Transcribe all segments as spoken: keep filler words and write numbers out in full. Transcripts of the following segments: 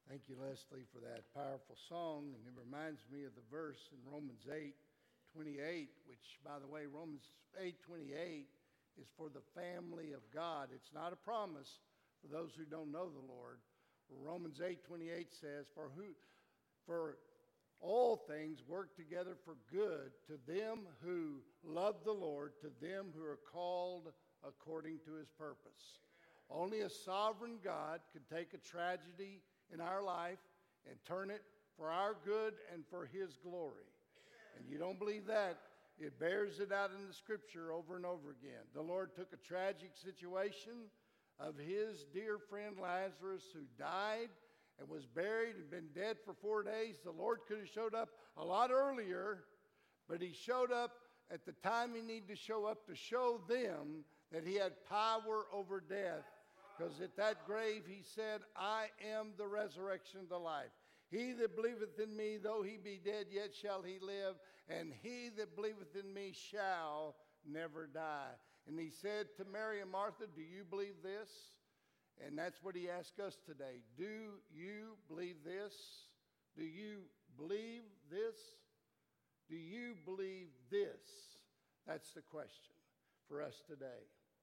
Thank you, Leslie, for that powerful song. And it reminds me of the verse in Romans eight twenty-eight, which, by the way, Romans eight twenty-eight is for the family of God. It's not a promise for those who don't know the Lord. Romans eight twenty-eight says, for who, for all things work together for good to them who love the Lord, to them who are called according to his purpose. Only a sovereign God could take a tragedy in our life and turn it for our good and for his glory. And you don't believe that, it bears it out in the scripture over and over again. The Lord took a tragic situation of his dear friend Lazarus, who died and was buried and been dead for four days. The Lord could have showed up a lot earlier, but he showed up at the time he needed to show up to show them that he had power over death. Because at that grave he said, I am the resurrection and the life. He that believeth in me, though he be dead, yet shall he live. And he that believeth in me shall never die. And he said to Mary and Martha, do you believe this? And that's what he asked us today. Do you believe this? Do you believe this? Do you believe this? That's the question for us today.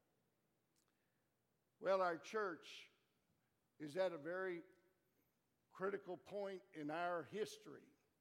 Well, our church is at a very critical point in our history.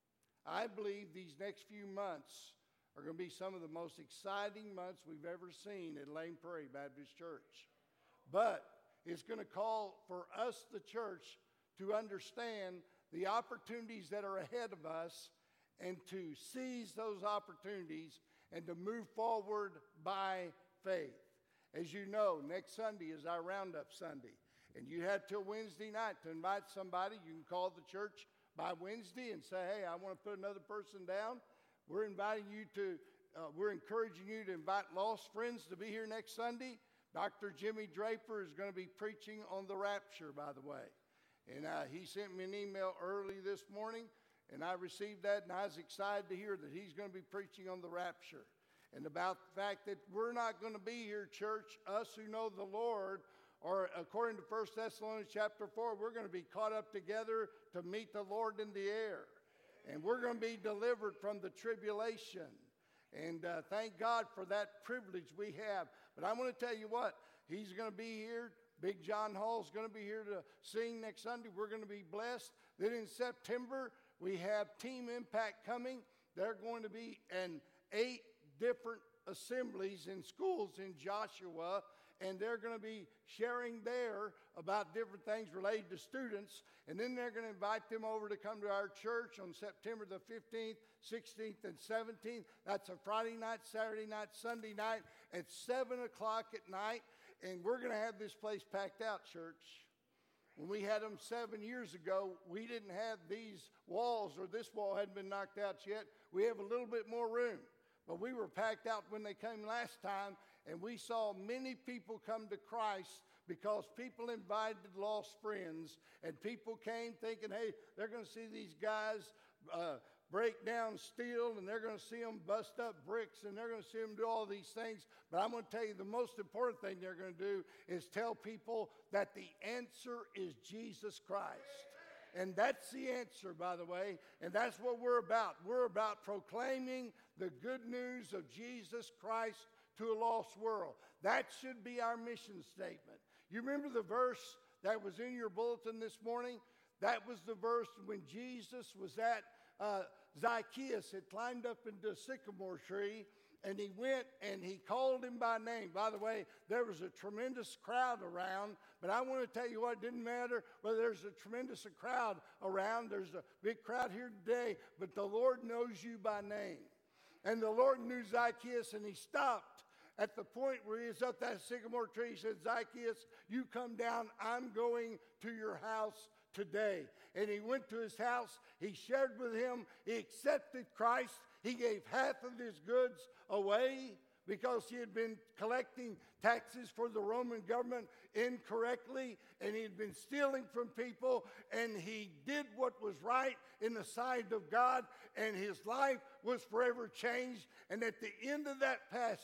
I believe these next few months are going to be some of the most exciting months we've ever seen at Lane Prairie Baptist Church. But it's going to call for us, the church, to understand the opportunities that are ahead of us and to seize those opportunities and to move forward by faith. As you know, next Sunday is our Roundup Sunday. And you have till Wednesday night to invite somebody. You can call the church by Wednesday and say, hey, I want to put another person down. We're inviting you to, uh, we're encouraging you to invite lost friends to be here next Sunday. Doctor Jimmy Draper is going to be preaching on the rapture, by the way. And uh, he sent me an email early this morning, and I received that, and I was excited to hear that he's going to be preaching on the rapture. And about the fact that we're not going to be here, church, us who know the Lord, or according to First Thessalonians chapter four, we're going to be caught up together to meet the Lord in the air. And we're going to be delivered from the tribulation. And uh, thank God for that privilege we have. But I want to tell you what, he's going to be here. Big John Hall's going to be here to sing next Sunday. We're going to be blessed. Then in September, we have Team Impact coming. They're going to be in eight different assemblies in schools in Joshua, and they're going to be sharing there about different things related to students, and then they're going to invite them over to come to our church on September the fifteenth, sixteenth, and seventeenth. That's a Friday night, Saturday night, Sunday night at seven o'clock at night, and we're going to have this place packed out, church. When we had them seven years ago, we didn't have these walls, or this wall hadn't been knocked out yet. We have a little bit more room. But we were packed out when they came last time, and we saw many people come to Christ because people invited lost friends, and people came thinking, hey, they're going to see these guys uh, break down steel, and they're going to see them bust up bricks, and they're going to see them do all these things. But I'm going to tell you, the most important thing they're going to do is tell people that the answer is Jesus Christ. And that's the answer, by the way, and that's what we're about. We're about proclaiming the good news of Jesus Christ to a lost world. That should be our mission statement. You remember the verse that was in your bulletin this morning? That was the verse when Jesus was at uh, Zacchaeus, had climbed up into a sycamore tree, and he went and he called him by name. By the way, there was a tremendous crowd around, but I want to tell you what, it didn't matter whether there's a tremendous crowd around. There's a big crowd here today, but the Lord knows you by name. And the Lord knew Zacchaeus, and he stopped at the point where he was up that sycamore tree. He said, Zacchaeus, you come down. I'm going to your house today. And he went to his house. He shared with him. He accepted Christ. He gave half of his goods away because he had been collecting taxes for the Roman government incorrectly, and he had been stealing from people, and he did what was right in the sight of God, and his life was forever changed. And at the end of that passage,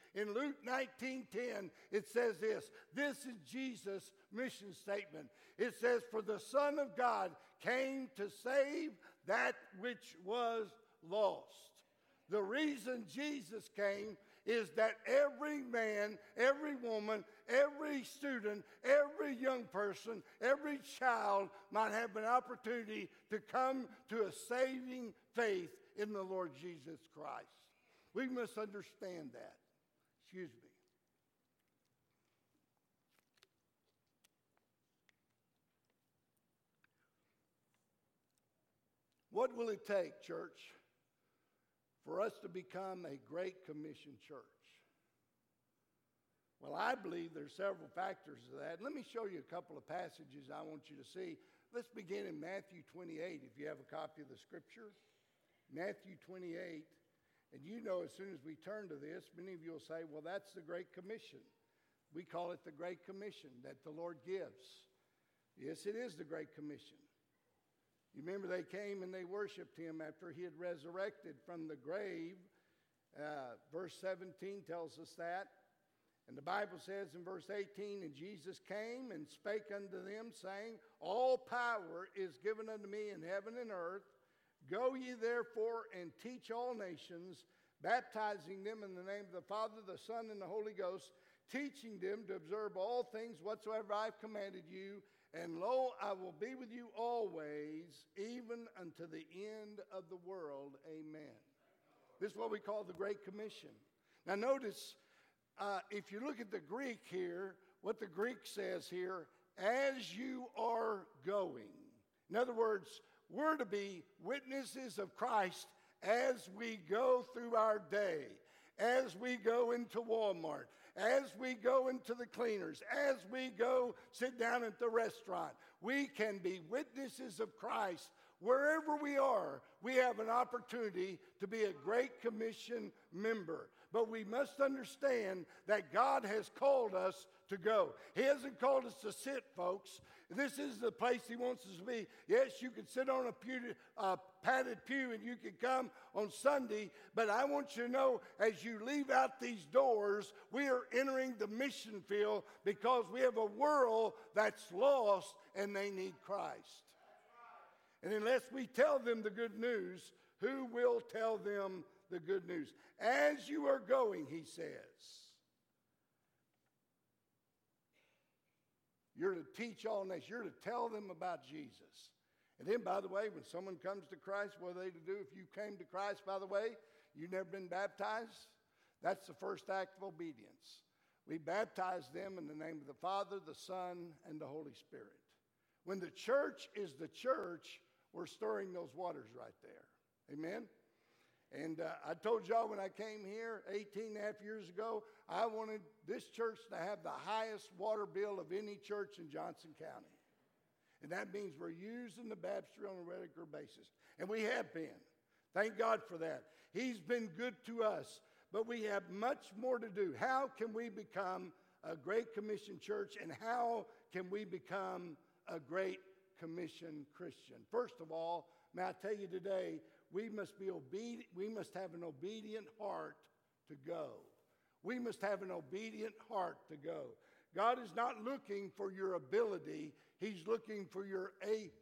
In Luke nineteen ten, it says this. This is Jesus' mission statement. It says, for the Son of God came to save that which was lost. The reason Jesus came is that every man, every woman, every student, every young person, every child might have an opportunity to come to a saving faith in the Lord Jesus Christ. We must understand that. Excuse me. What will it take, church, for us to become a Great Commission church? Well, I believe there's several factors to that. Let me show you a couple of passages I want you to see. Let's begin in Matthew twenty-eight, if you have a copy of the scripture. Matthew twenty-eight. And you know, as soon as we turn to this, many of you will say, well, that's the Great Commission. We call it the Great Commission that the Lord gives. Yes, it is the Great Commission. You remember they came and they worshiped him after he had resurrected from the grave. Uh, verse seventeen tells us that. And the Bible says in verse eighteen, and Jesus came and spake unto them, saying, all power is given unto me in heaven and earth. Go ye therefore and teach all nations, baptizing them in the name of the Father, the Son, and the Holy Ghost, teaching them to observe all things whatsoever I have commanded you. And lo, I will be with you always, even unto the end of the world. Amen. This is what we call the Great Commission. Now notice, uh, if you look at the Greek here, what the Greek says here, as you are going. In other words, we're to be witnesses of Christ as we go through our day, as we go into Walmart, as we go into the cleaners, as we go sit down at the restaurant. We can be witnesses of Christ wherever we are. We have an opportunity to be a Great Commission member. But we must understand that God has called us to go. He hasn't called us to sit, folks. This is the place he wants us to be. Yes, you can sit on a pew, uh, padded pew and you can come on Sunday, but I want you to know as you leave out these doors, we are entering the mission field because we have a world that's lost and they need Christ. And unless we tell them the good news, who will tell them the good news? As you are going, he says, you're to teach all nations. You're to tell them about Jesus. And then, by the way, when someone comes to Christ, what are they to do? If you came to Christ, by the way, you've never been baptized, that's the first act of obedience. We baptize them in the name of the Father, the Son, and the Holy Spirit. When the church is the church, we're stirring those waters right there. Amen? And uh, I told y'all when I came here eighteen and a half years ago, I wanted this church to have the highest water bill of any church in Johnson County. And that means we're using the baptistry on a regular basis. And we have been. Thank God for that. He's been good to us. But we have much more to do. How can we become a Great Commission church? And how can we become a Great Commission Christian? First of all, may I tell you today, we must be obedient. We must have an obedient heart to go. We must have an obedient heart to go. God is not looking for your ability. He's looking for your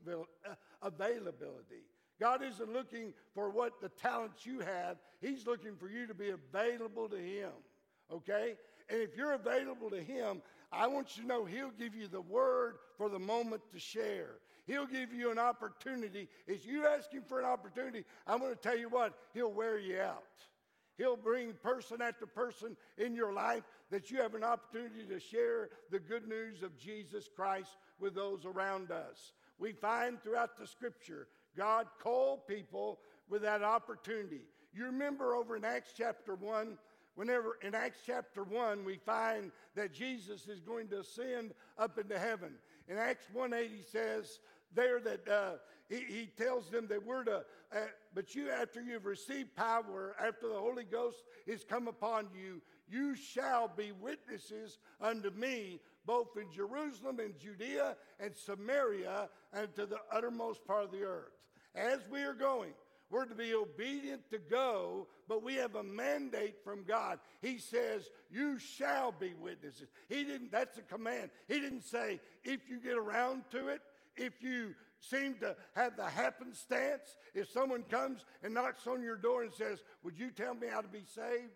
availability. God isn't looking for what the talents you have. He's looking for you to be available to him. Okay? And if you're available to him, I want you to know he'll give you the word for the moment to share. He'll give you an opportunity. If you ask him for an opportunity, I'm going to tell you what, he'll wear you out. He'll bring person after person in your life that you have an opportunity to share the good news of Jesus Christ with those around us. We find throughout the scripture, God called people with that opportunity. You remember over in Acts chapter one, whenever in Acts chapter one, we find that Jesus is going to ascend up into heaven. In Acts one eight, he says there that uh, he, he tells them that we're to, uh, but you, after you've received power, after the Holy Ghost is come upon you, you shall be witnesses unto me, both in Jerusalem and Judea and Samaria and to the uttermost part of the earth. As we are going, We're to be obedient to go, but we have a mandate from God. He says, you shall be witnesses. He didn't, that's a command. He didn't say, if you get around to it, if you seem to have the happenstance, if someone comes and knocks on your door and says, would you tell me how to be saved?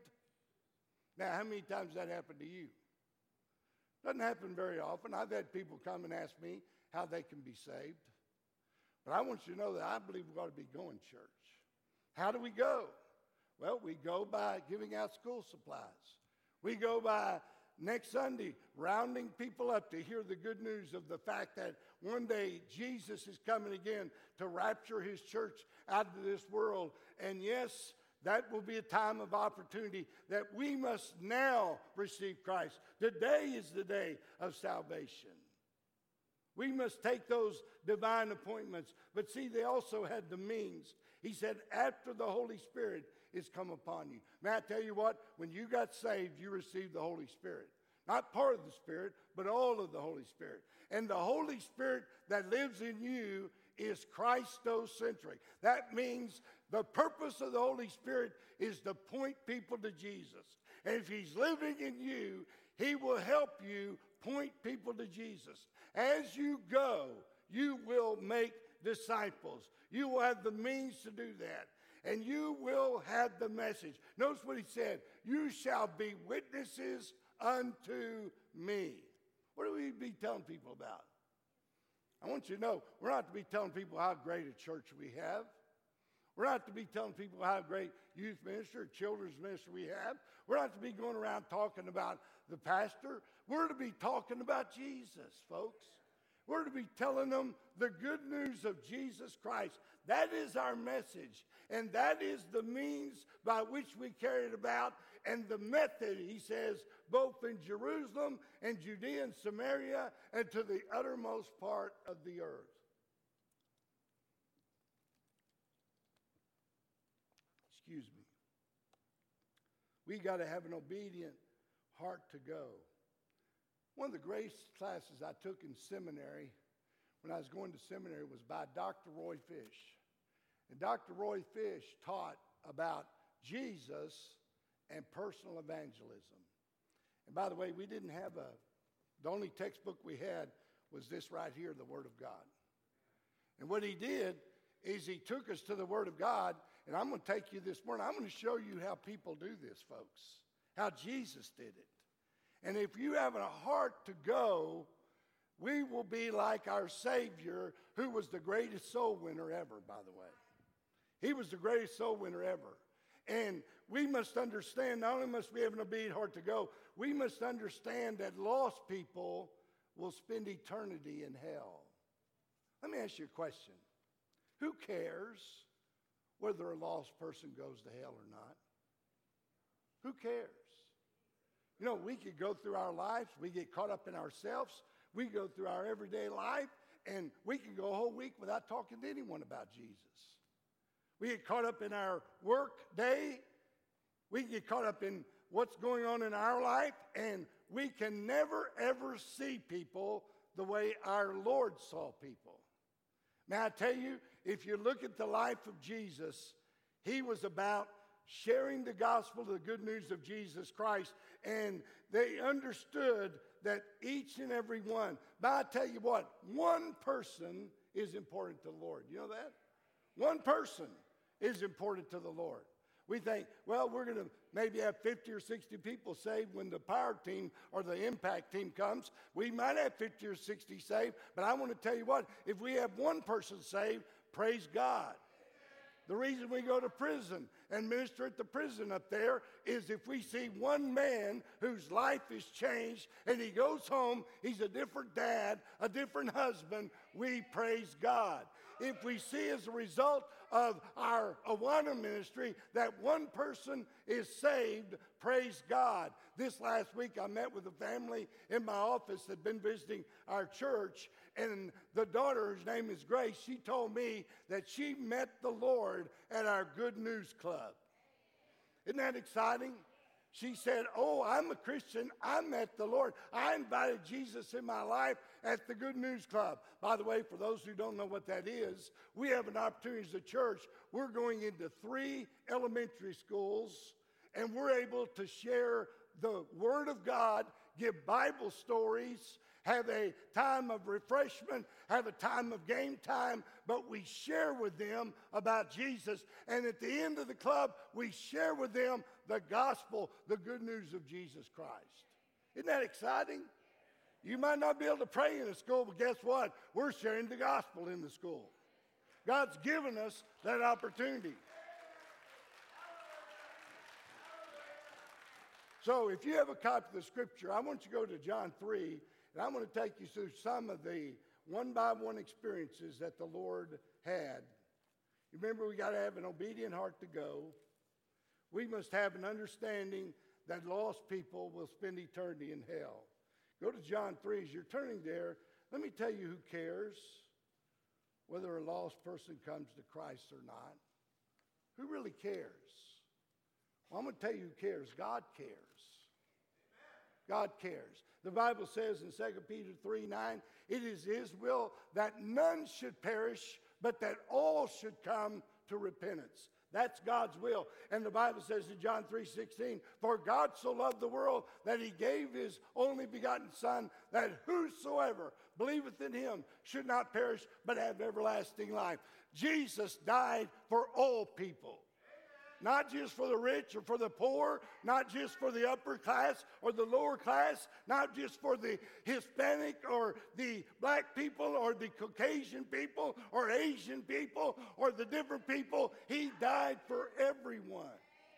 Now, how many times has that happened to you? Doesn't happen very often. I've had people come and ask me how they can be saved. But I want you to know that I believe we ought to be going to church. How do we go? Well, we go by giving out school supplies. We go by next Sunday rounding people up to hear the good news of the fact that one day Jesus is coming again to rapture his church out of this world. And yes, that will be a time of opportunity that we must now receive Christ. Today is the day of salvation. We must take those divine appointments. But see, they also had the means. He said, after the Holy Spirit is come upon you. May I tell you what? When you got saved, you received the Holy Spirit. Not part of the Spirit, but all of the Holy Spirit. And the Holy Spirit that lives in you is Christocentric. That means the purpose of the Holy Spirit is to point people to Jesus. And if he's living in you, he will help you point people to Jesus. As you go, you will make disciples. You will have the means to do that. And you will have the message. Notice what he said. You shall be witnesses unto me. What do we be telling people about? I want you to know, we're not to be telling people how great a church we have. We're not to be telling people how great youth ministry or children's ministry we have. We're not to be going around talking about the pastor. We're to be talking about Jesus, folks. We're to be telling them the good news of Jesus Christ. That is our message. And that is the means by which we carry it about. And the method, he says, both in Jerusalem and Judea and Samaria and to the uttermost part of the earth. Excuse me. We got to have an obedient heart to go. One of the greatest classes I took in seminary when I was going to seminary was by Doctor Roy Fish. And Doctor Roy Fish taught about Jesus and personal evangelism. And by the way, we didn't have a, the only textbook we had was this right here, the Word of God. And what he did is he took us to the Word of God, and I'm going to take you this morning. I'm going to show you how people do this, folks, how Jesus did it. And if you have a heart to go, we will be like our Savior, who was the greatest soul winner ever, by the way. He was the greatest soul winner ever. And we must understand, not only must we have an obedient heart to go, we must understand that lost people will spend eternity in hell. Let me ask you a question. Who cares whether a lost person goes to hell or not? Who cares? You know, we could go through our lives, we get caught up in ourselves, we go through our everyday life, and we can go a whole week without talking to anyone about Jesus. We get caught up in our work day, we get caught up in what's going on in our life, and we can never, ever see people the way our Lord saw people. May I tell you, if you look at the life of Jesus, he was about sharing the gospel, the good news of Jesus Christ, and they understood that each and every one, but I tell you what, one person is important to the Lord. You know that? One person is important to the Lord. We think, well, we're going to maybe have fifty or sixty people saved when the power team or the impact team comes. We might have fifty or sixty saved, but I want to tell you what, if we have one person saved, praise God. The reason we go to prison and minister at the prison up there is if we see one man whose life is changed and he goes home, he's a different dad, a different husband, we praise God. If we see as a result of our Awana ministry that one person is saved, praise God. This last week I met with a family in my office that had been visiting our church, and the daughter, whose name is Grace, she told me that she met the Lord at our Good News Club. Isn't that exciting? She said, oh, I'm a Christian. I met the Lord. I invited Jesus in my life at the Good News Club. By the way, for those who don't know what that is, we have an opportunity as a church. We're going into three elementary schools, and we're able to share the Word of God, give Bible stories, have a time of refreshment, have a time of game time, but we share with them about Jesus. And at the end of the club, we share with them the gospel, the good news of Jesus Christ. Isn't that exciting? You might not be able to pray in a school, but guess what? We're sharing the gospel in the school. God's given us that opportunity. So if you have a copy of the scripture, I want you to go to John three. And I'm going to take you through some of the one-by-one experiences that the Lord had. You remember, we got to have an obedient heart to go. We must have an understanding that lost people will spend eternity in hell. Go to John three. As you're turning there, let me tell you who cares whether a lost person comes to Christ or not. Who really cares? Well, I'm going to tell you who cares. God cares. God cares. The Bible says in Second Peter three nine, it is his will that none should perish, but that all should come to repentance. That's God's will. And the Bible says in John three sixteen, for God so loved the world that he gave his only begotten Son, that whosoever believeth in him should not perish, but have everlasting life. Jesus died for all people. Not just for the rich or for the poor, not just for the upper class or the lower class, not just for the Hispanic or the black people or the Caucasian people or Asian people or the different people. He died for everyone.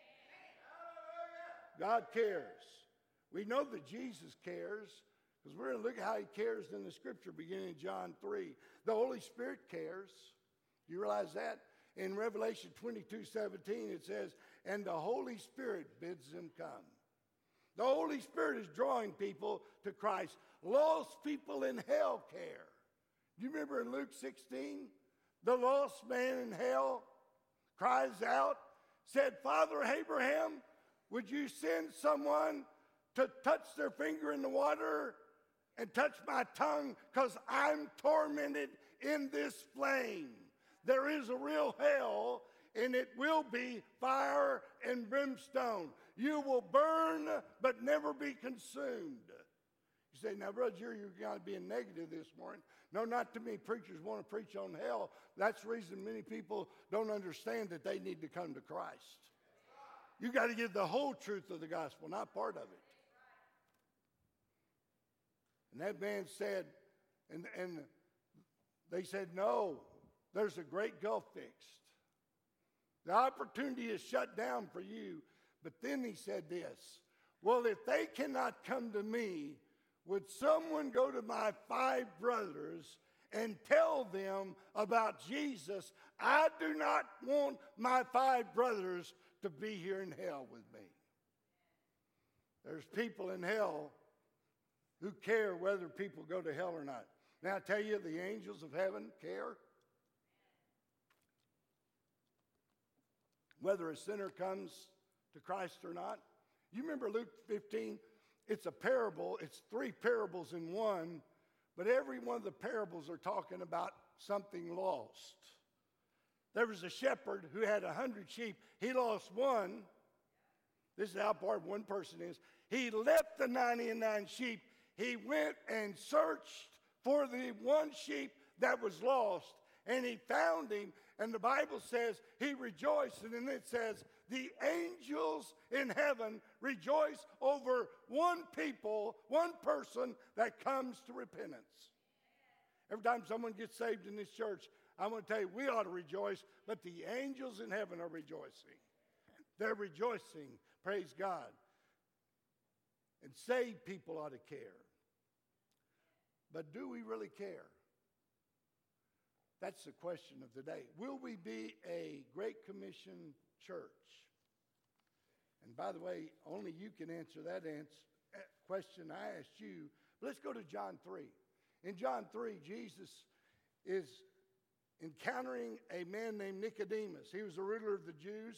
God cares. We know that Jesus cares because we're going to look at how he cares in the scripture beginning in John three. The Holy Spirit cares. Do you realize that? In Revelation twenty-two seventeen, it says, and the Holy Spirit bids them come. The Holy Spirit is drawing people to Christ. Lost people in hell care. Do you remember in Luke sixteen? The lost man in hell cries out, said, Father Abraham, would you send someone to touch their finger in the water and touch my tongue because I'm tormented in this flame? There is a real hell, and it will be fire and brimstone. You will burn, but never be consumed. You say, now, Brother Jerry, you're going to be negative this morning. No, not too many preachers want to preach on hell. That's the reason many people don't understand that they need to come to Christ. You got to give the whole truth of the gospel, not part of it. And that man said, and, and they said, no. There's a great gulf fixed. The opportunity is shut down for you. But then he said this, well, if they cannot come to me, would someone go to my five brothers and tell them about Jesus? I do not want my five brothers to be here in hell with me. There's people in hell who care whether people go to hell or not. Now I tell you, the angels of heaven care. Whether a sinner comes to Christ or not. You remember Luke fifteen? It's a parable. It's three parables in one. But every one of the parables are talking about something lost. There was a shepherd who had a hundred sheep. He lost one. This is how part one person is. He left the ninety-nine sheep. He went and searched for the one sheep that was lost. And he found him. And the Bible says he rejoiced. And then it says the angels in heaven rejoice over one people, one person that comes to repentance. Every time someone gets saved in this church, I'm going to tell you, we ought to rejoice. But the angels in heaven are rejoicing. They're rejoicing. Praise God. And saved people ought to care. But do we really care? That's the question of the day. Will we be a Great Commission church? And by the way, only you can answer that answer, question I asked you. But let's go to John three. In John three, Jesus is encountering a man named Nicodemus. He was a ruler of the Jews.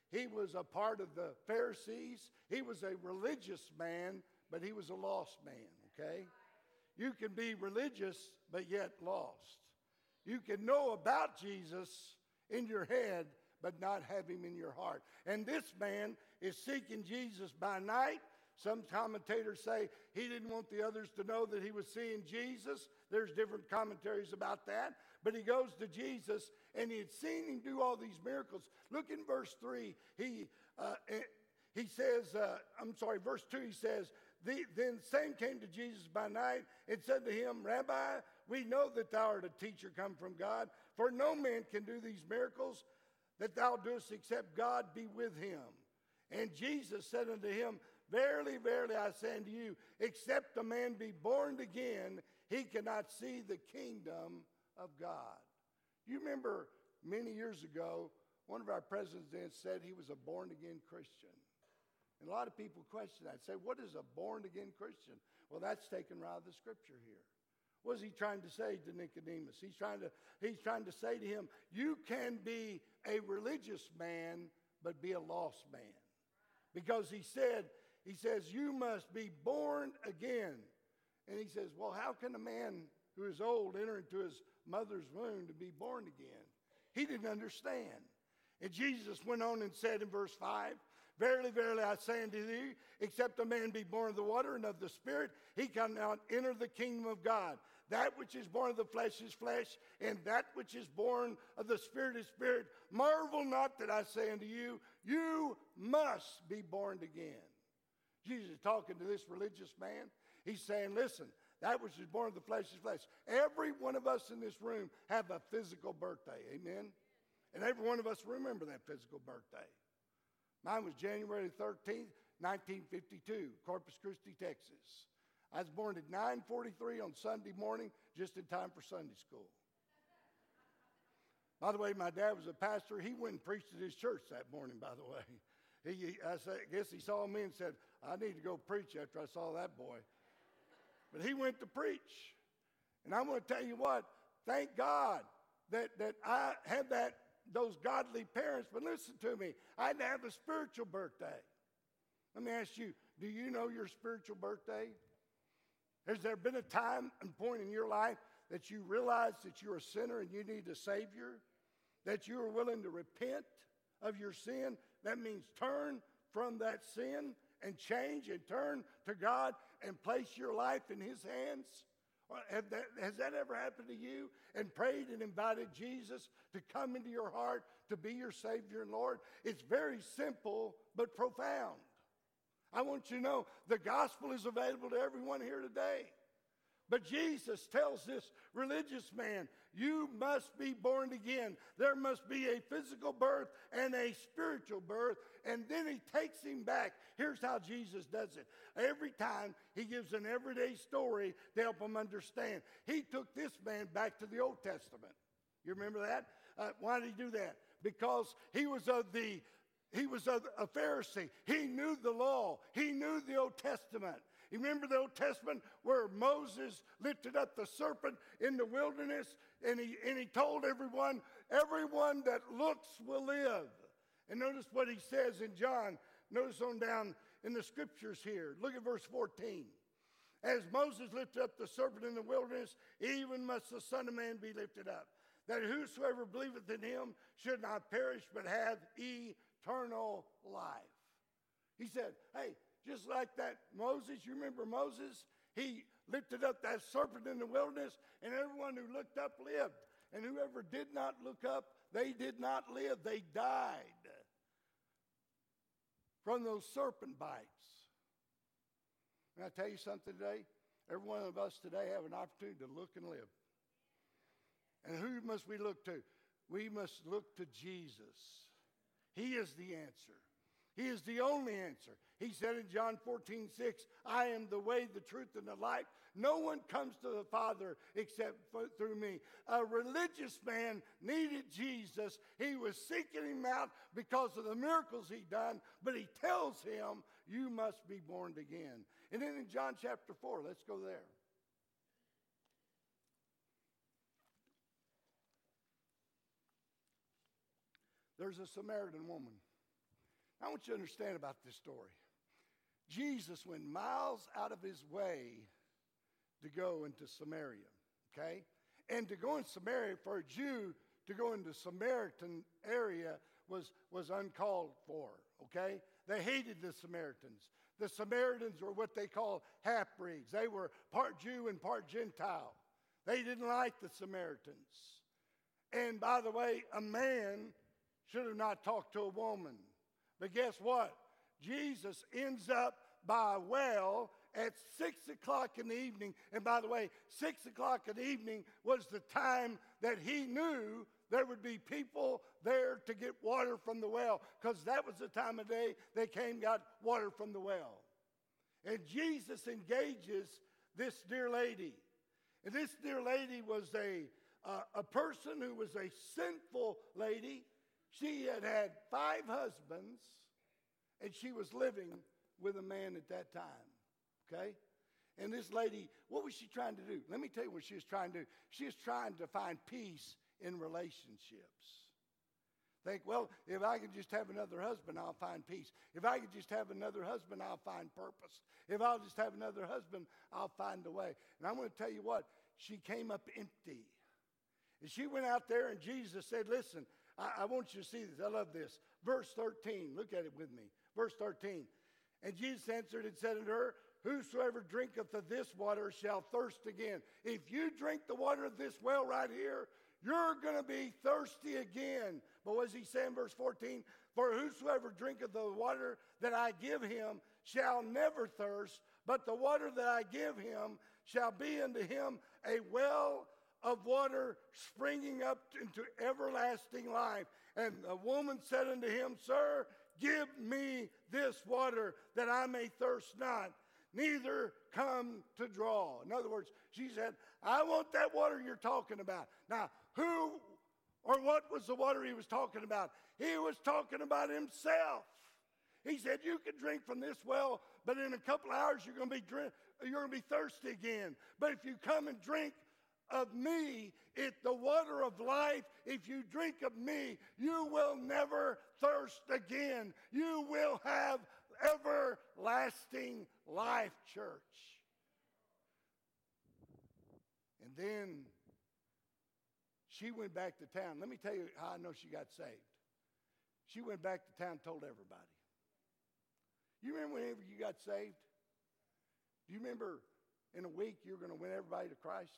He was a part of the Pharisees. He was a religious man, but he was a lost man, okay? You can be religious, but yet lost. You can know about Jesus in your head, but not have him in your heart. And this man is seeking Jesus by night. Some commentators say he didn't want the others to know that he was seeing Jesus. There's different commentaries about that. But he goes to Jesus, and he had seen him do all these miracles. Look in verse three. He, uh, he says, uh, I'm sorry, verse two, he says, the, then same came to Jesus by night and said to him, Rabbi, we know that thou art a teacher come from God, for no man can do these miracles that thou doest except God be with him. And Jesus said unto him, Verily, verily, I say unto you, except a man be born again, he cannot see the kingdom of God. You remember many years ago, one of our presidents said he was a born-again Christian. And a lot of people question that, say, what is a born-again Christian? Well, that's taken right out of the scripture here. What is he trying to say to Nicodemus? He's trying to, he's trying to say to him, you can be a religious man, but be a lost man. Because he said, he says, you must be born again. And he says, well, how can a man who is old enter into his mother's womb to be born again? He didn't understand. And Jesus went on and said in verse five, Verily, verily, I say unto thee, except a man be born of the water and of the Spirit, he cannot enter the kingdom of God. That which is born of the flesh is flesh, and that which is born of the Spirit is spirit. Marvel not that I say unto you, you must be born again. Jesus is talking to this religious man. He's saying, listen, that which is born of the flesh is flesh. Every one of us in this room have a physical birthday, amen? And every one of us remember that physical birthday. Mine was January thirteenth, nineteen fifty-two, Corpus Christi, Texas. I was born at nine forty-three on Sunday morning, just in time for Sunday school. By the way, my dad was a pastor. He went and preached at his church that morning, by the way. He, I guess he saw me and said, I need to go preach after I saw that boy. But he went to preach. And I'm going to tell you what, thank God that, that I had that those godly parents. But listen to me, I had to have a spiritual birthday. Let me ask you, do you know your spiritual birthday? Has there been a time and point in your life that you realized that you're a sinner and you need a Savior? That you are willing to repent of your sin? That means turn from that sin and change and turn to God and place your life in His hands? Or have that, has that ever happened to you? And prayed and invited Jesus to come into your heart to be your Savior and Lord? It's very simple but profound. I want you to know the gospel is available to everyone here today. But Jesus tells this religious man, you must be born again. There must be a physical birth and a spiritual birth. And then he takes him back. Here's how Jesus does it. Every time he gives an everyday story to help him understand. He took this man back to the Old Testament. You remember that? Uh, why did he do that? Because he was of the He was a, a Pharisee. He knew the law. He knew the Old Testament. You remember the Old Testament where Moses lifted up the serpent in the wilderness and he, and he told everyone, everyone that looks will live. And notice what he says in John. Notice on down in the scriptures here. Look at verse fourteen. As Moses lifted up the serpent in the wilderness, even must the Son of Man be lifted up, that whosoever believeth in him should not perish but have eternal life. He said, hey, just like that Moses, you remember Moses? He lifted up that serpent in the wilderness, and everyone who looked up lived. And whoever did not look up, they did not live. They died from those serpent bites. Can I tell you something today? Every one of us today have an opportunity to look and live. And who must we look to? We must look to Jesus. He is the answer. He is the only answer. He said in John fourteen six, I am the way, the truth, and the life. No one comes to the Father except for, through me. A religious man needed Jesus. He was seeking him out because of the miracles he'd done, but he tells him, you must be born again. And then in John chapter four, let's go there. There's a Samaritan woman. I want you to understand about this story. Jesus went miles out of his way to go into Samaria, okay? And to go in Samaria, for a Jew to go into Samaritan area was, was uncalled for, okay? They hated the Samaritans. The Samaritans were what they call half-breeds. They were part Jew and part Gentile. They didn't like the Samaritans. And by the way, a man should have not talked to a woman. But guess what? Jesus ends up by a well at six o'clock in the evening. And by the way, six o'clock in the evening was the time that he knew there would be people there to get water from the well, because that was the time of day they came and got water from the well. And Jesus engages this dear lady. And this dear lady was a, uh, a person who was a sinful lady. She had had five husbands, and she was living with a man at that time, okay? And this lady, what was she trying to do? Let me tell you what she was trying to do. She was trying to find peace in relationships. Think, well, if I could just have another husband, I'll find peace. If I could just have another husband, I'll find purpose. If I'll just have another husband, I'll find a way. And I'm going to tell you what, she came up empty. And she went out there, and Jesus said, listen, I, I want you to see this. I love this. Verse thirteen, look at it with me. Verse thirteen. And Jesus answered and said unto her, whosoever drinketh of this water shall thirst again. If you drink the water of this well right here, you're going to be thirsty again. But what does he say in verse fourteen? For whosoever drinketh the water that I give him shall never thirst, but the water that I give him shall be unto him a well of water springing up into everlasting life. And the woman said unto him, Sir, give me this water that I may thirst not, neither come to draw. In other words, she said, I want that water you're talking about. Now, who or what was the water he was talking about? He was talking about himself. He said, you can drink from this well, but in a couple of hours you're going to be drink, you're going to be thirsty again. But if you come and drink of me, it the water of life, if you drink of me, you will never thirst again. You will have everlasting life, church. And then she went back to town. Let me tell you how I know she got saved. She went back to town and told everybody. You remember whenever you got saved? Do you remember in a week you were going to win everybody to Christ?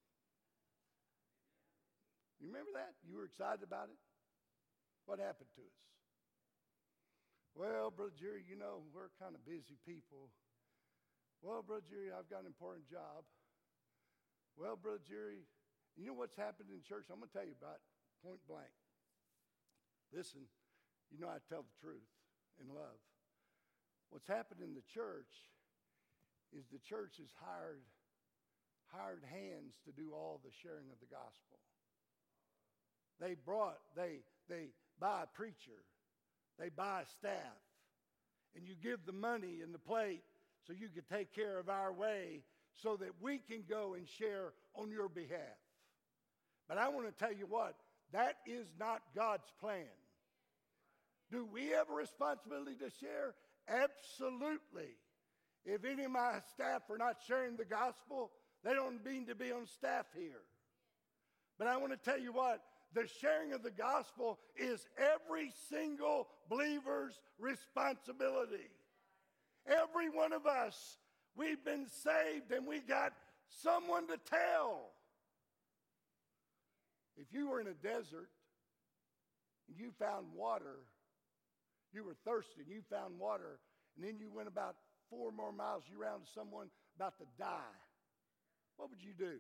You remember that? You were excited about it? What happened to us? Well, Brother Jerry, you know, we're kind of busy people. Well, Brother Jerry, I've got an important job. Well, Brother Jerry, you know what's happened in church? I'm going to tell you about point blank. Listen, you know I tell the truth in love. What's happened in the church is the church has hired, hired hands to do all the sharing of the gospel. They brought, they, they buy a preacher. They buy a staff. And you give the money and the plate so you can take care of our way so that we can go and share on your behalf. But I want to tell you what, that is not God's plan. Do we have a responsibility to share? Absolutely. If any of my staff are not sharing the gospel, they don't mean to be on staff here. But I want to tell you what, the sharing of the gospel is every single believer's responsibility. Every one of us, we've been saved and we got someone to tell. If you were in a desert and you found water, you were thirsty and you found water, and then you went about four more miles, you ran to someone about to die, what would you do?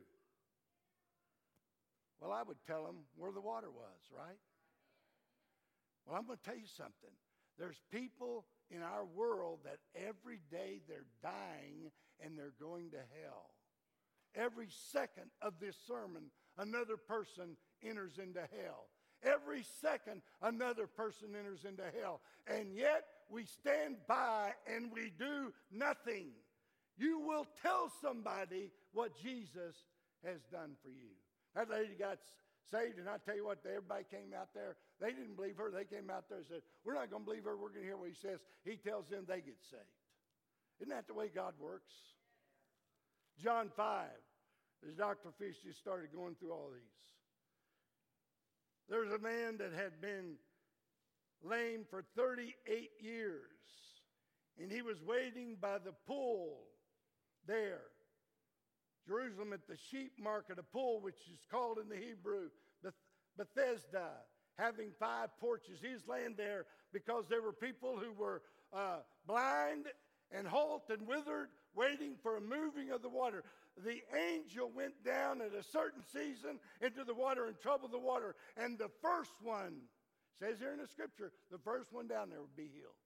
Well, I would tell them where the water was, right? Well, I'm going to tell you something. There's people in our world that every day they're dying and they're going to hell. Every second of this sermon, another person enters into hell. Every second, another person enters into hell. And yet, we stand by and we do nothing. You will tell somebody what Jesus has done for you. That lady got saved. And I tell you what, everybody came out there. They didn't believe her. They came out there and said, we're not going to believe her. We're going to hear what he says. He tells them they get saved. Isn't that the way God works? John five, as Doctor Fish just started going through all these. There's a man that had been lame for thirty-eight years, and he was waiting by the pool there. Jerusalem at the sheep market, a pool which is called in the Hebrew Beth- Bethesda, having five porches. He was laying there because there were people who were uh, blind and halt and withered, waiting for a moving of the water. The angel went down at a certain season into the water and troubled the water. And the first one, says here in the scripture, the first one down there would be healed.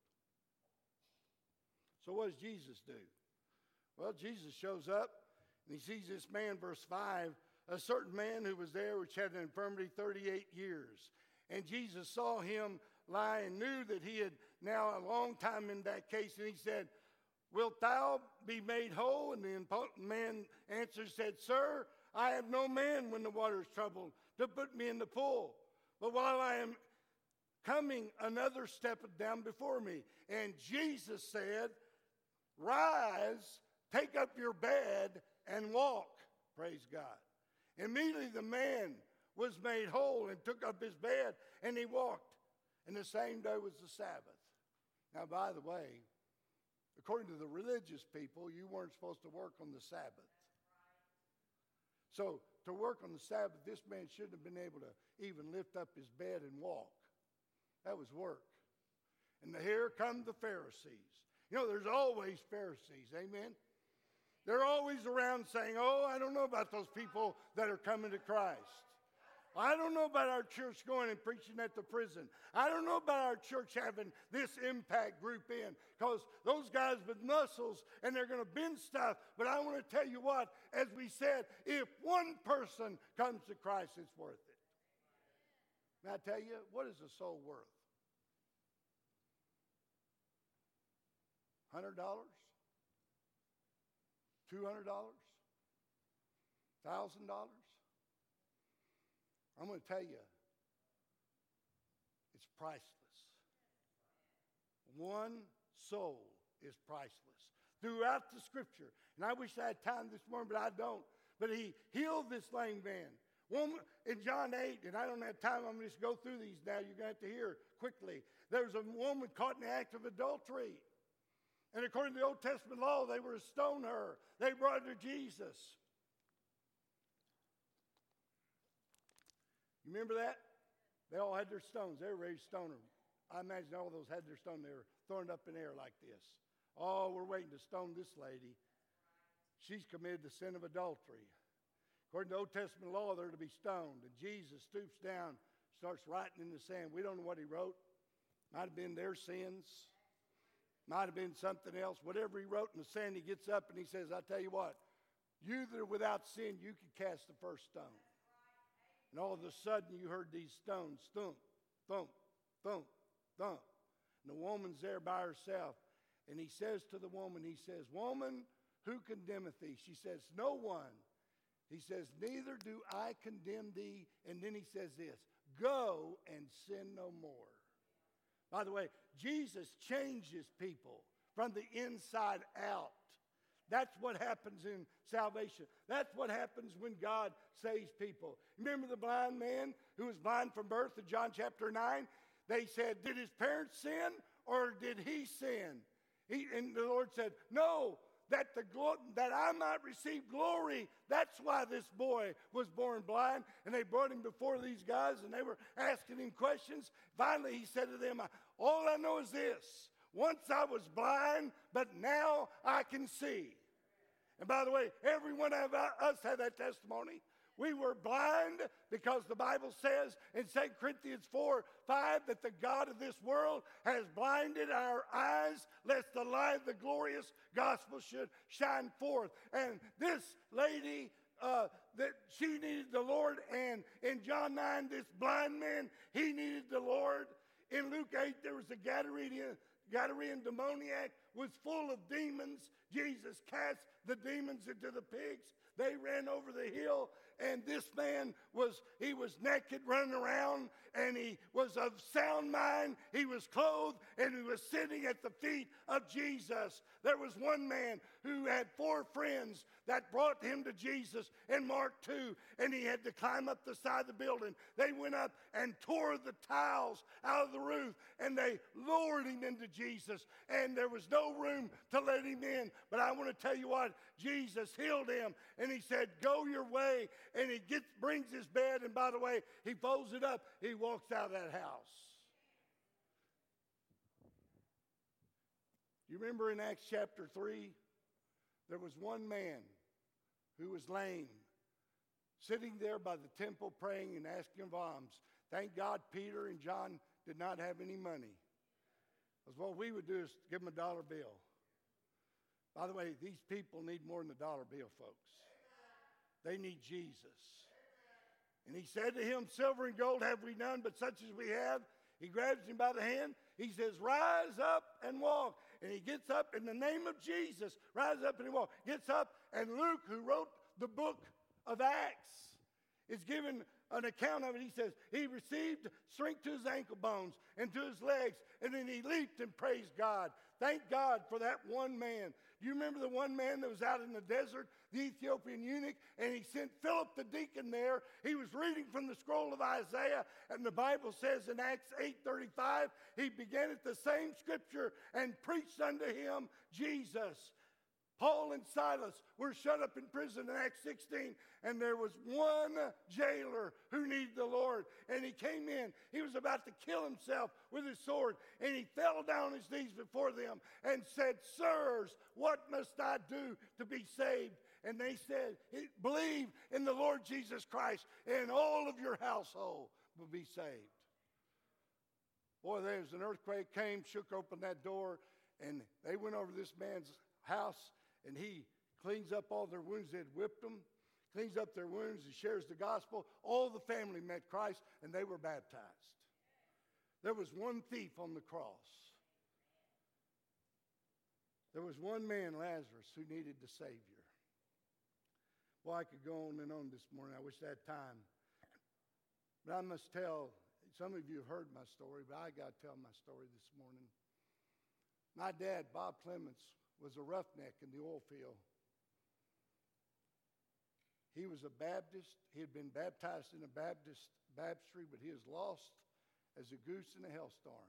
So what does Jesus do? Well, Jesus shows up and he sees this man, verse five, a certain man who was there which had an infirmity thirty-eight years. And Jesus saw him lie and knew that he had now a long time in that case. And he said, wilt thou be made whole? And the man answered, said, Sir, I have no man when the water is troubled to put me in the pool. But while I am coming, another steppeth down before me. And Jesus said, rise, take up your bed, and walk. Praise God. Immediately the man was made whole and took up his bed, and he walked. And the same day was the Sabbath. Now, by the way, according to the religious people, you weren't supposed to work on the Sabbath. So, to work on the Sabbath, this man shouldn't have been able to even lift up his bed and walk. That was work. And here come the Pharisees. You know, there's always Pharisees, amen? They're always around saying, oh, I don't know about those people that are coming to Christ. I don't know about our church going and preaching at the prison. I don't know about our church having this impact group in, because those guys with muscles and they're going to bend stuff. But I want to tell you what, as we said, if one person comes to Christ, it's worth it. Now I tell you, what is a soul worth? one hundred dollars? two hundred dollars? one thousand dollars? I'm going to tell you, it's priceless. One soul is priceless. Throughout the scripture, and I wish I had time this morning, but I don't. But he healed this lame man. Woman, in John eight, and I don't have time, I'm going to just go through these now. You're going to have to hear quickly. There was a woman caught in the act of adultery. And according to the Old Testament law, they were to stone her. They brought her to Jesus. You remember that? They all had their stones. They were ready to stone her. I imagine all those had their stone. They were throwing it up in the air like this. Oh, we're waiting to stone this lady. She's committed the sin of adultery. According to Old Testament law, they're to be stoned. And Jesus stoops down, starts writing in the sand. We don't know what he wrote. Might have been their sins. Might have been something else. Whatever he wrote in the sand, he gets up and he says, I tell you what, you that are without sin, you can cast the first stone. And all of a sudden, you heard these stones thump, thump, thump, thump. And the woman's there by herself. And he says to the woman, he says, woman, who condemneth thee? She says, no one. He says, neither do I condemn thee. And then he says this, go and sin no more. By the way, Jesus changes people from the inside out. That's what happens in salvation. That's what happens when God saves people. Remember the blind man who was blind from birth in John chapter nine? They said, did his parents sin or did he sin? He, and the Lord said, no, that, the glo- that I might receive glory. That's why this boy was born blind. And they brought him before these guys and they were asking him questions. Finally, he said to them, all I know is this. Once I was blind, but now I can see. And by the way, every one of us had that testimony. We were blind because the Bible says in Second Corinthians four, five, that the God of this world has blinded our eyes, lest the light of the glorious gospel should shine forth. And this lady, uh, that she needed the Lord. And in John nine, this blind man, he needed the Lord. In Luke eight, there was a Gadarene, Gadarene demoniac, was full of demons. Jesus cast the demons into the pigs. They ran over the hill, and this man was, he was naked running around, and he was of sound mind. He was clothed, and he was sitting at the feet of Jesus. There was one man who had four friends that brought him to Jesus in Mark two, and he had to climb up the side of the building. They went up and tore the tiles out of the roof, and they lowered him into Jesus, and there was no room to let him in. But I want to tell you what, Jesus healed him, and he said, go your way, and he gets, brings his bed, and by the way, he folds it up, he walks out of that house. You remember in Acts chapter three, there was one man who was lame, sitting there by the temple praying and asking of alms. Thank God Peter and John did not have any money. Because what we would do is give them a dollar bill. By the way, these people need more than a dollar bill, folks. They need Jesus. And he said to him, silver and gold have we none, but such as we have. He grabs him by the hand. He says, rise up and walk. And he gets up in the name of Jesus. Rise up and he walks. Gets up, and Luke, who wrote the book of Acts, is given an account of it. He says, he received strength to his ankle bones and to his legs, and then he leaped and praised God. Thank God for that one man. Do you remember the one man that was out in the desert, the Ethiopian eunuch, and he sent Philip the deacon there. He was reading from the scroll of Isaiah, and the Bible says in Acts eight thirty-five, he began at the same scripture and preached unto him Jesus. Paul and Silas were shut up in prison in Acts sixteen, and there was one jailer who needed the Lord. And he came in. He was about to kill himself with his sword, and he fell down on his knees before them and said, sirs, what must I do to be saved? And they said, believe in the Lord Jesus Christ, and all of your household will be saved. Boy, there was an earthquake came, shook open that door, and they went over this man's house, and he cleans up all their wounds. They had whipped them, cleans up their wounds, he shares the gospel. All the family met Christ, and they were baptized. There was one thief on the cross. There was one man, Lazarus, who needed the Savior. Well, I could go on and on this morning. I wish I had time. But I must tell, some of you have heard my story, but I got to tell my story this morning. My dad, Bob Clements, was a roughneck in the oil field. He was a Baptist. He had been baptized in a Baptist baptistry, but he was lost as a goose in a hailstorm.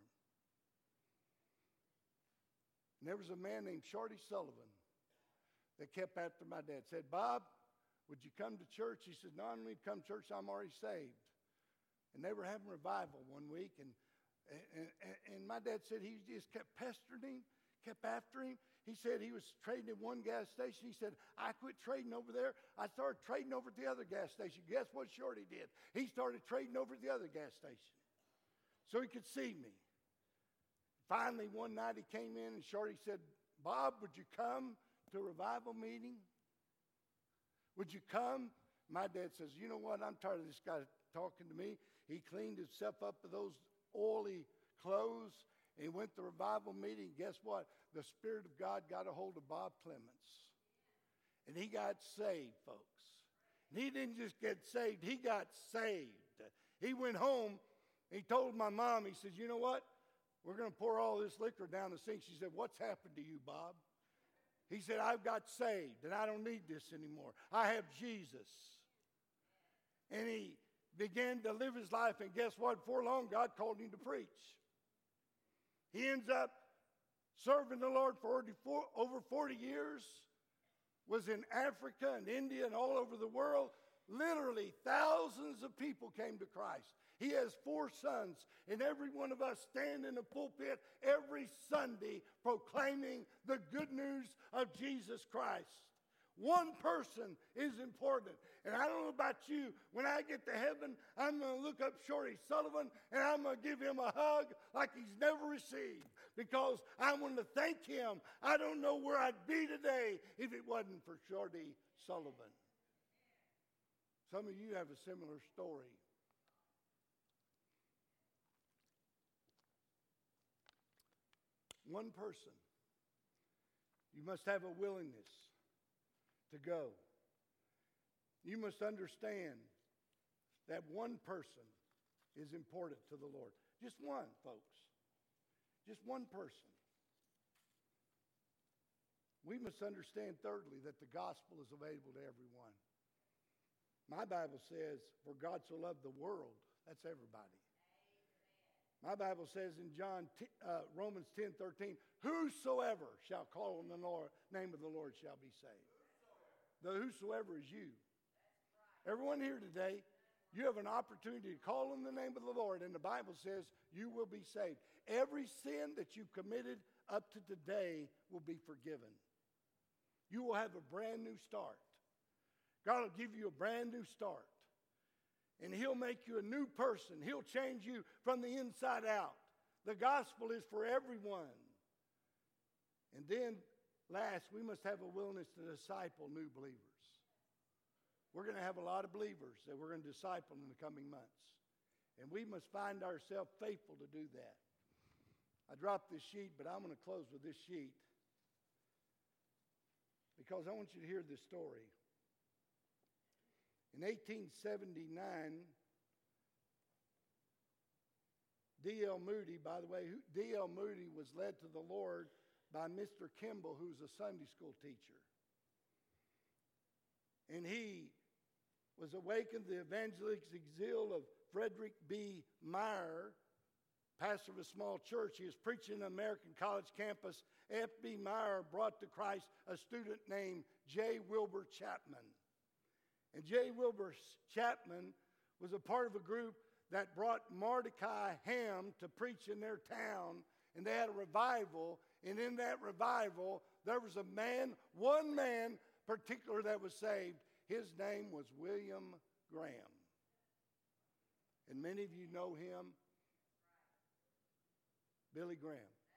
And there was a man named Shorty Sullivan that kept after my dad. Said, Bob, would you come to church? He said, no, I don't need to come to church. I'm already saved. And they were having revival one week, and, and, and, and my dad said he just kept pestering him, kept after him. He said he was trading at one gas station. He said, I quit trading over there. I started trading over at the other gas station. Guess what Shorty did? He started trading over at the other gas station so he could see me. Finally, one night he came in, and Shorty said, Bob, would you come to a revival meeting? Would you come? My dad says, you know what? I'm tired of this guy talking to me. He cleaned himself up with those oily clothes, and he went to the revival meeting. Guess what? The Spirit of God got a hold of Bob Clements, and he got saved, folks. And he didn't just get saved. He got saved. He went home. He told my mom, he says, you know what? We're going to pour all this liquor down the sink. She said, what's happened to you, Bob? He said, I've got saved, and I don't need this anymore. I have Jesus. And he began to live his life, and guess what? Before long, God called him to preach. He ends up serving the Lord for over forty years, was in Africa and India and all over the world. Literally, thousands of people came to Christ. He has four sons, and every one of us stand in the pulpit every Sunday proclaiming the good news of Jesus Christ. One person is important. And I don't know about you, when I get to heaven, I'm going to look up Shorty Sullivan, and I'm going to give him a hug like he's never received, because I want to thank him. I don't know where I'd be today if it wasn't for Shorty Sullivan. Some of you have a similar story. One person. You must have a willingness to go. You must understand that one person is important to the Lord. Just one, folks. Just one person. We must understand, thirdly, that the gospel is available to everyone. My Bible says, for God so loved the world, that's everybody. My Bible says in John, uh, Romans ten thirteen, whosoever shall call on the Lord, name of the Lord shall be saved. The whosoever is you. Everyone here today, you have an opportunity to call on the name of the Lord, and the Bible says you will be saved. Every sin that you committed up to today will be forgiven. You will have a brand new start. God will give you a brand new start. And He'll make you a new person. He'll change you from the inside out. The gospel is for everyone. And then, last, we must have a willingness to disciple new believers. We're going to have a lot of believers that we're going to disciple in the coming months. And we must find ourselves faithful to do that. I dropped this sheet, but I'm going to close with this sheet because I want you to hear this story. In eighteen seventy-nine, D L Moody, by the way, D L Moody was led to the Lord by Mister Kimball, who's a Sunday school teacher. And he was awakened to the evangelistic zeal of Frederick B. Meyer, pastor of a small church. He was preaching on an American college campus. F B Meyer brought to Christ a student named J. Wilbur Chapman. And J. Wilbur Chapman was a part of a group that brought Mordecai Ham to preach in their town. And they had a revival. And in that revival, there was a man, one man particular that was saved. His name was William Graham. And many of you know him. Billy Graham.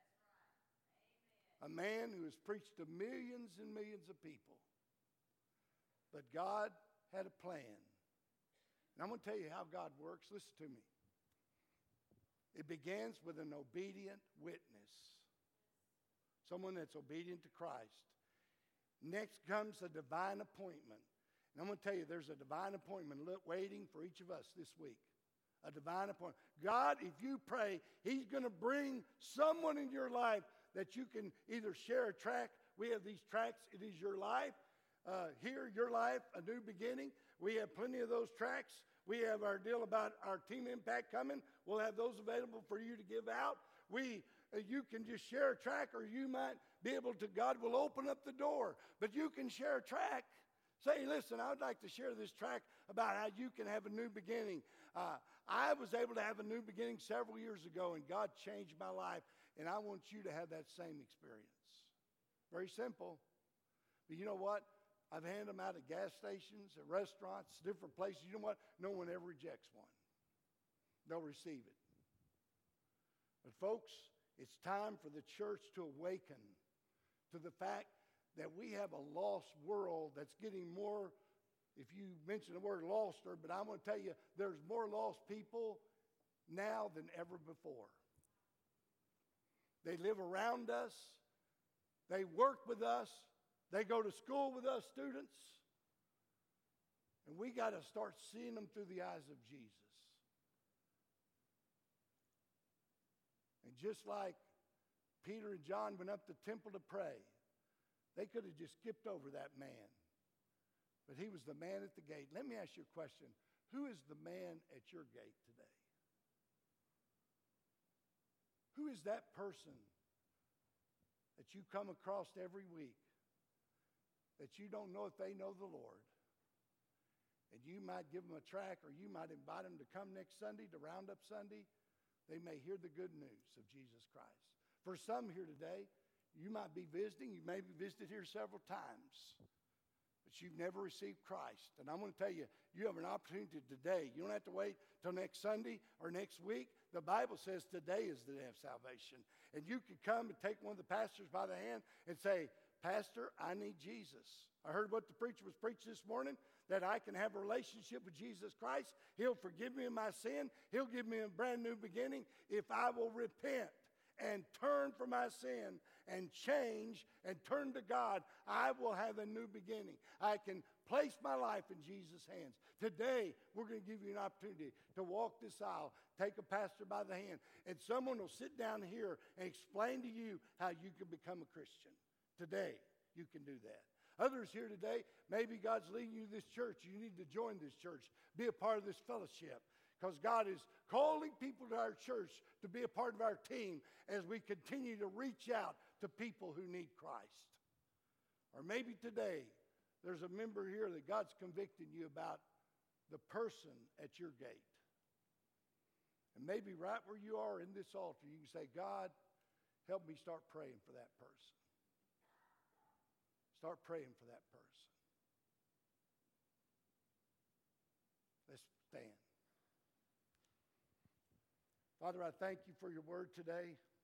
A man who has preached to millions and millions of people. But God had a plan. And I'm going to tell you how God works. Listen to me. It begins with an obedient witness. Someone that's obedient to Christ. Next comes a divine appointment. And I'm going to tell you, there's a divine appointment waiting for each of us this week. A divine appointment. God, if you pray, He's going to bring someone in your life that you can either share a tract. We have these tracts. It is your life. Uh, here, your life, a new beginning. We have plenty of those tracts. We have our deal about our Team Impact coming. We'll have those available for you to give out. We, uh, you can just share a tract, or you might be able to, God will open up the door. But you can share a tract. Say, listen, I would like to share this tract about how you can have a new beginning. Uh, I was able to have a new beginning several years ago, and God changed my life, and I want you to have that same experience. Very simple. But you know what? I've handed them out at gas stations, at restaurants, different places. You know what? No one ever rejects one. They'll receive it. But folks, it's time for the church to awaken to the fact that we have a lost world that's getting more, if you mention the word loster, but I'm going to tell you, there's more lost people now than ever before. They live around us. They work with us. They go to school with us, students. And we got to start seeing them through the eyes of Jesus. And just like Peter and John went up to the temple to pray, they could have just skipped over that man. But he was the man at the gate. Let me ask you a question. Who is the man at your gate today? Who is that person that you come across every week that you don't know if they know the Lord? And you might give them a tract, or you might invite them to come next Sunday to Roundup Sunday. They may hear the good news of Jesus Christ. For some here today, you might be visiting. You may be visited here several times, but you've never received Christ. And I'm going to tell you, you have an opportunity today. You don't have to wait till next Sunday or next week. The Bible says today is the day of salvation. And you could come and take one of the pastors by the hand and say, Pastor, I need Jesus. I heard what the preacher was preaching this morning, that I can have a relationship with Jesus Christ. He'll forgive me of my sin. He'll give me a brand new beginning if I will repent and turn from my sin and change and turn to God, I will have a new beginning. I can place my life in Jesus' hands. Today, we're going to give you an opportunity to walk this aisle, take a pastor by the hand, and someone will sit down here and explain to you how you can become a Christian. Today, you can do that. Others here today, maybe God's leading you to this church. You need to join this church, be a part of this fellowship. Because God is calling people to our church to be a part of our team as we continue to reach out to people who need Christ. Or maybe today there's a member here that God's convicting you about the person at your gate. And maybe right where you are in this altar, you can say, God, help me start praying for that person. Start praying for that person. Let's stand. Father, I thank you for your word today.